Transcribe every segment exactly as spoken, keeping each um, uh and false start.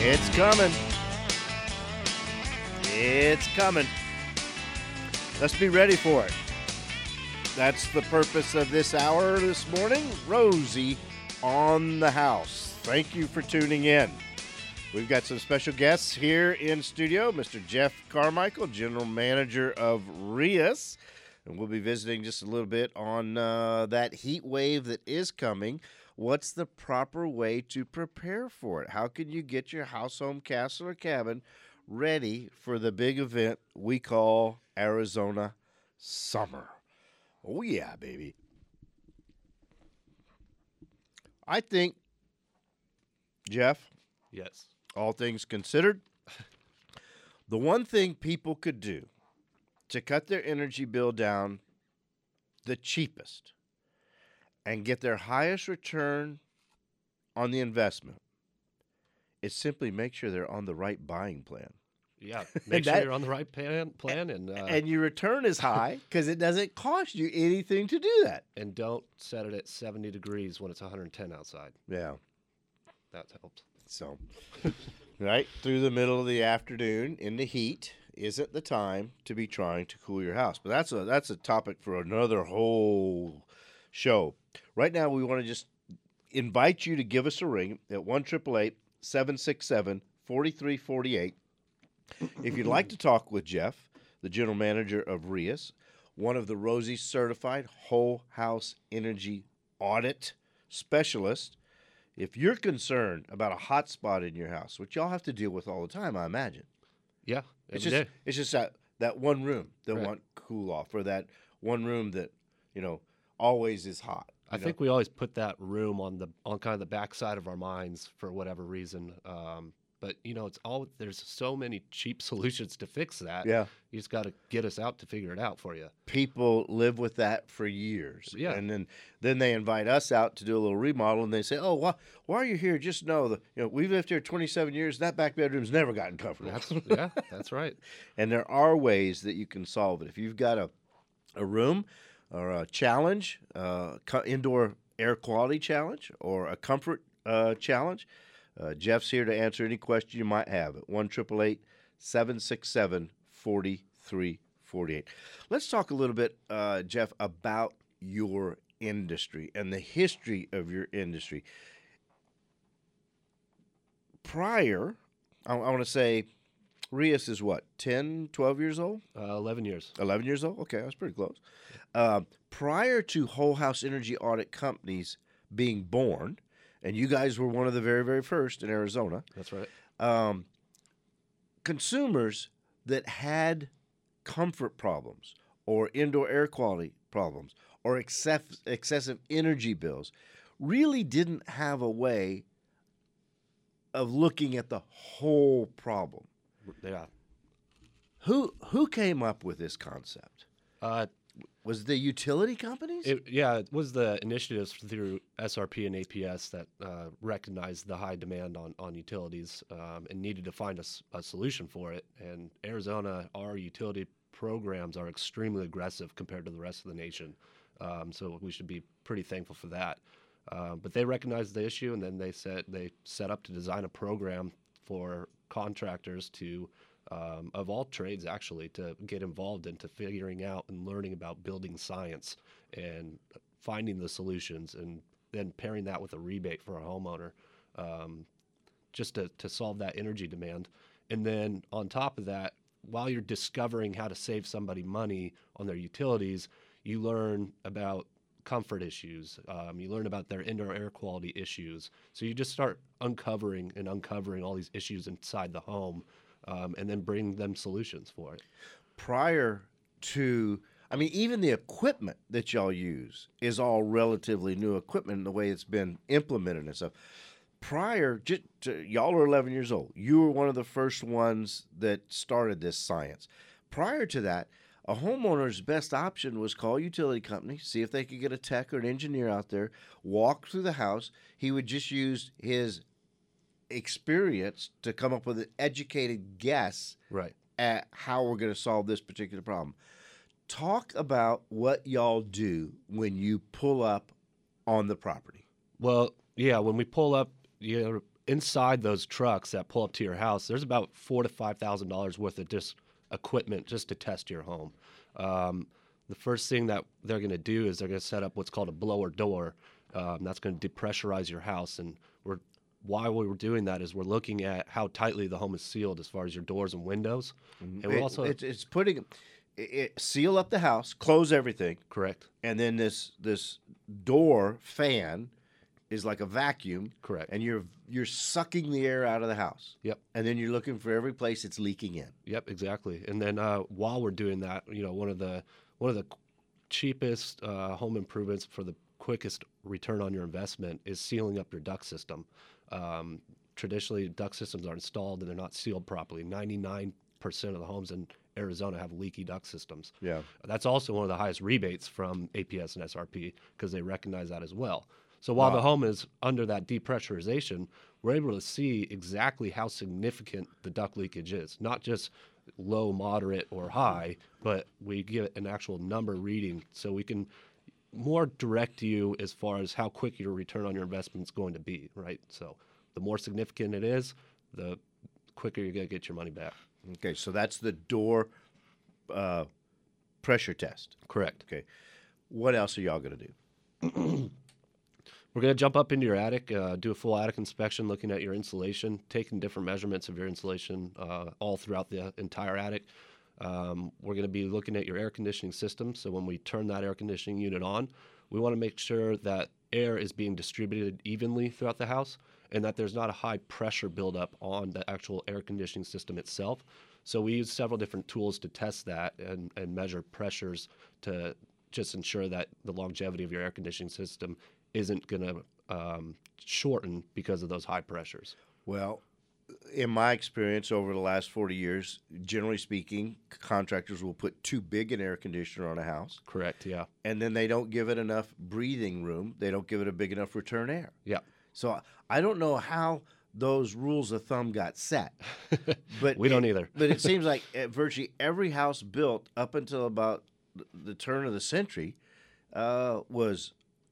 It's coming. It's coming. Let's be ready for it. That's the purpose of this hour this morning. Rosie on the house. Thank you for tuning in. We've got some special guests here in studio. Mister Jeff Carmichael, General Manager of Rias. And we'll be visiting just a little bit on uh, that heat wave that is coming. What's the proper way to prepare for it? How can you get your house, home, castle, or cabin ready for the big event we call Arizona Summer? Oh, yeah, baby. I think, Jeff, yes, all things considered, the one thing people could do to cut their energy bill down the cheapest and get their highest return on the investment is simply make sure they're on the right buying plan. yeah. Make sure that- you're on the right plan, plan and uh, And your return is high because it doesn't cost you anything to do that. and don't set it at seventy degrees when it's one hundred ten outside. Yeah. That helps. So, right through the middle of the afternoon in the heat isn't the time to be trying to cool your house. But that's a that's a topic for another whole show. Right now, we want to just invite you to give us a ring at one eight eight eight, seven six seven, four three four eight. If you'd like to talk with Jeff, the general manager of Rias, one of the Rosie certified whole house energy audit specialists, if you're concerned about a hot spot in your house, which y'all have to deal with all the time, I imagine. Yeah, It's every just day. it's just that, that one room that Right. want cool off, or that one room that, you know, always is hot. I you know? think we always put that room on the on kind of the backside of our minds for whatever reason. Um, but you know, it's all there's so many cheap solutions to fix that. Yeah. You just got to get us out to figure it out for you. People live with that for years. Yeah. And then, then they invite us out to do a little remodel, and they say, oh, why, why are you here? Just know that, you know, we've lived here twenty-seven years. That back bedroom's never gotten comfortable. That's yeah, that's right. And there are ways that you can solve it. If you've got a, a room or a challenge, uh, co- indoor air quality challenge, or a comfort uh, challenge, uh, Jeff's here to answer any question you might have at one eight eight eight, seven six seven, four three four eight. Let's talk a little bit, uh, Jeff, about your industry and the history of your industry. Prior, I, I want to say, Rias is what, ten, twelve years old? Uh, Eleven years. eleven years old? Okay, I was pretty close. Uh, prior to whole house energy audit companies being born, and you guys were one of the very, very first in Arizona, That's right. um, consumers that had comfort problems or indoor air quality problems or excess, excessive energy bills really didn't have a way of looking at the whole problem. Yeah. Who who came up with this concept? Uh, Was it the utility companies? It, yeah, it was the initiatives through S R P and A P S that uh, recognized the high demand on, on utilities um, and needed to find a, s- a solution for it. And Arizona, our utility programs are extremely aggressive compared to the rest of the nation. Um, so we should be pretty thankful for that. Uh, but they recognized the issue, and then they said they set up to design a program for contractors to Um, of all trades, actually, to get involved into figuring out and learning about building science and finding the solutions, and then pairing that with a rebate for a homeowner, um, just to, to solve that energy demand. And then on top of that, while you're discovering how to save somebody money on their utilities, you learn about comfort issues. Um, you learn about their indoor air quality issues. So you just start uncovering and uncovering all these issues inside the home. Um, and then bring them solutions for it. Prior to, I mean, even the equipment that y'all use is all relatively new equipment in the way it's been implemented and stuff. Prior, just to, y'all are eleven years old. You were one of the first ones that started this science. Prior to that, a homeowner's best option was call a utility company, see if they could get a tech or an engineer out there, walk through the house. He would just use his experience to come up with an educated guess Right. at how we're going to solve this particular problem. Talk about what y'all do when you pull up on the property. Well, yeah, when we pull up, you know, inside those trucks that pull up to your house, there's about four to five thousand dollars worth of just equipment just to test your home. Um, the first thing that they're going to do is they're going to set up what's called a blower door. Um, that's going to depressurize your house, and we're why we were doing that is we're looking at how tightly the home is sealed as far as your doors and windows, and we're It- also it's, it's putting it, it, seal up the house, close everything, correct, and then this this door fan is like a vacuum, correct, and you're you're sucking the air out of the house. Yep. And then you're looking for every place it's leaking in. Yep, exactly. And then uh, while we're doing that, you know, one of the one of the cheapest uh, home improvements for the quickest return on your investment is sealing up your duct system. Um, traditionally, duct systems are installed and they're not sealed properly. ninety-nine percent of the homes in Arizona have leaky duct systems. Yeah. That's also one of the highest rebates from A P S and S R P because they recognize that as well. So while Wow. the home is under that depressurization, we're able to see exactly how significant the duct leakage is, not just low, moderate, or high, but we get an actual number reading so we can more direct you as far as how quick your return on your investment is going to be, right? So the more significant it is, the quicker you're going to get your money back. Okay, so that's the door uh, pressure test. Correct. Okay. What else are y'all going to do? We're going to jump up into your attic, uh, do a full attic inspection, looking at your insulation, taking different measurements of your insulation uh, all throughout the entire attic. Um, we're going to be looking at your air conditioning system. So when we turn that air conditioning unit on, we want to make sure that air is being distributed evenly throughout the house and that there's not a high pressure buildup on the actual air conditioning system itself. So we use several different tools to test that and, and measure pressures to just ensure that the longevity of your air conditioning system isn't going to um, shorten because of those high pressures. Well, in my experience over the last forty years, generally speaking, contractors will put too big an air conditioner on a house, Correct, yeah. and then they don't give it enough breathing room. They don't give it a big enough return air. Yeah. So I don't know how those rules of thumb got set, but We don't it- either. but it seems like uh, virtually every house built up until about th- the turn of the century uh, was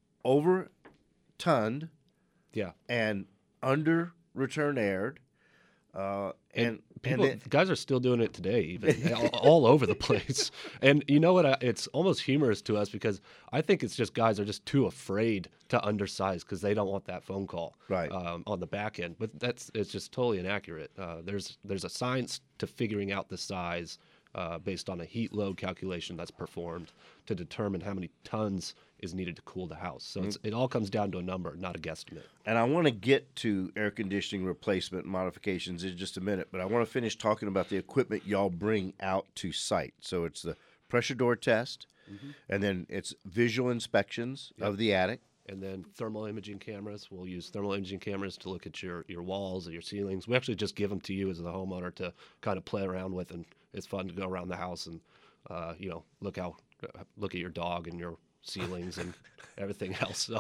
over-tonned Yeah. and under return aired. Uh, and and, People, then, guys are still doing it today, even all, all over the place. And you know what? I- It's almost humorous to us because I think it's just guys are just too afraid to undersize because they don't want that phone call Right. um, on the back end. But that's it's just totally inaccurate. Uh, there's there's a science to figuring out the size uh, based on a heat load calculation that's performed to determine how many tons is needed to cool the house. So it's, it all comes down to a number, not a guesstimate. and I want to get to air conditioning replacement modifications in just a minute, but I want to finish talking about the equipment y'all bring out to site. So it's the pressure door test, and then it's visual inspections of the attic. And then thermal imaging cameras. We'll use thermal imaging cameras to look at your, your walls and your ceilings. We actually just give them to you as the homeowner to kind of play around with, and it's fun to go around the house and uh, you know look how look at your dog and your ceilings and everything else. So,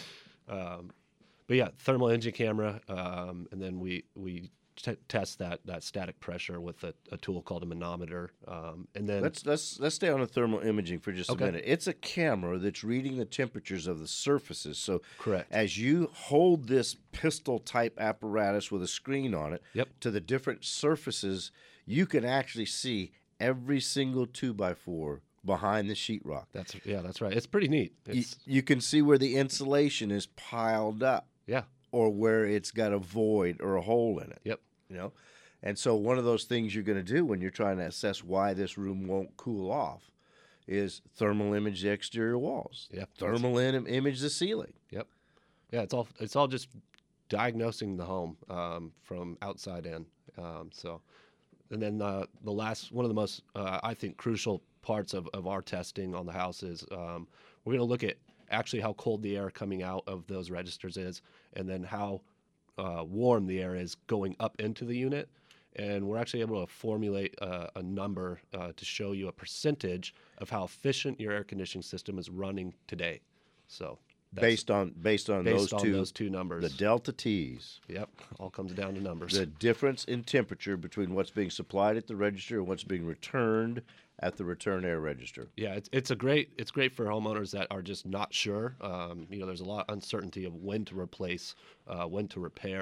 um, but yeah, thermal imaging camera, um, and then we we t- test that that static pressure with a, a tool called a manometer, um, and then Let's let's let's stay on the thermal imaging for just Okay. a minute. It's a camera that's reading the temperatures of the surfaces. So Correct. as you hold this pistol type apparatus with a screen on it Yep. to the different surfaces, you can actually see every single two by four behind the sheetrock. that's yeah, that's right. It's pretty neat. You, It's, you can see where the insulation is piled up yeah. or where it's got a void or a hole in it. Yep. You know, and so one of those things you're going to do when you're trying to assess why this room won't cool off is thermal image the exterior walls. Yep. Thermal in, image the ceiling. Yep. Yeah, it's all it's all just diagnosing the home um, from outside in. Um, so, and then uh, the last one of the most uh, I think crucial parts of, of our testing on the house is um, we're going to look at actually how cold the air coming out of those registers is, and then how uh, warm the air is going up into the unit. And we're actually able to formulate uh, a number uh, to show you a percentage of how efficient your air conditioning system is running today. So that's Based on based on based those on two those two numbers. the delta T's, Yep, all comes down to numbers. the difference in temperature between what's being supplied at the register and what's being returned at the return air register. Yeah, it's it's a great it's great for homeowners that are just not sure. Um, you know, there's a lot of uncertainty of when to replace, uh, when to repair,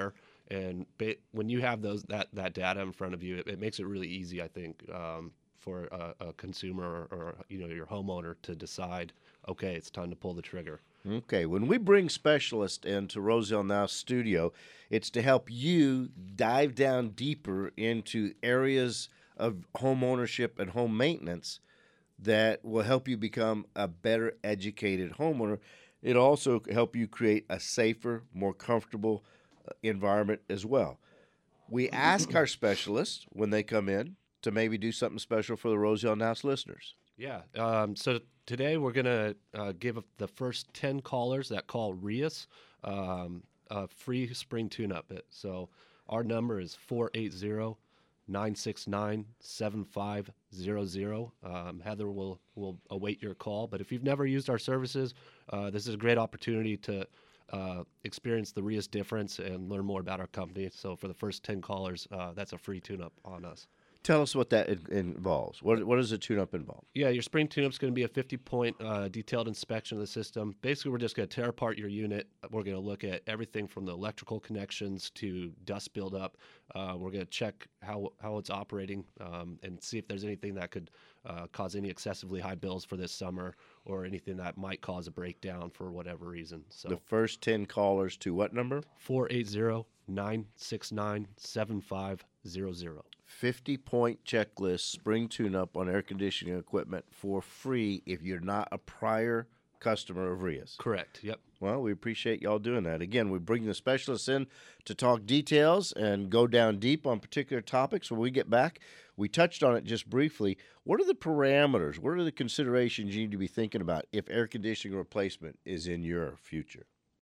And ba- when you have those that, that data in front of you, it, it makes it really easy, I think, um, for a, a consumer or, or you know your homeowner to decide, okay, it's time to pull the trigger. Okay, when we bring specialists into Rosie on the House studio, it's to help you dive down deeper into areas of home ownership and home maintenance that will help you become a better educated homeowner. It also help you create a safer, more comfortable uh, environment as well. We ask our specialists when they come in to maybe do something special for the Rosie on the House listeners. Yeah. Um, so today we're going to uh, give the first ten callers that call Rias um, a free spring tune-up. So our number is four eight zero, nine six nine, seven five zero zero. Um, Heather will, will await your call. But if you've never used our services, uh, this is a great opportunity to uh, experience the Rias difference and learn more about our company. So for the first ten callers, uh, that's a free tune-up on us. Tell us what that in- involves. What what does a tune-up involve? Yeah, your spring tune-up is going to be a fifty-point uh, detailed inspection of the system. Basically, we're just going to tear apart your unit. We're going to look at everything from the electrical connections to dust buildup. Uh, we're going to check how how it's operating um, and see if there's anything that could uh, cause any excessively high bills for this summer or anything that might cause a breakdown for whatever reason. So The first ten callers to what number? four eight zero, nine six nine, seven five zero zero. fifty-point checklist spring tune-up on air conditioning equipment for free if you're not a prior customer of Rias. Correct. Yep. Well, we appreciate y'all doing that. Again, we bring the specialists in to talk details and go down deep on particular topics. When we get back, we touched on it just briefly. What are the parameters? What are the considerations you need to be thinking about if air conditioning replacement is in your future?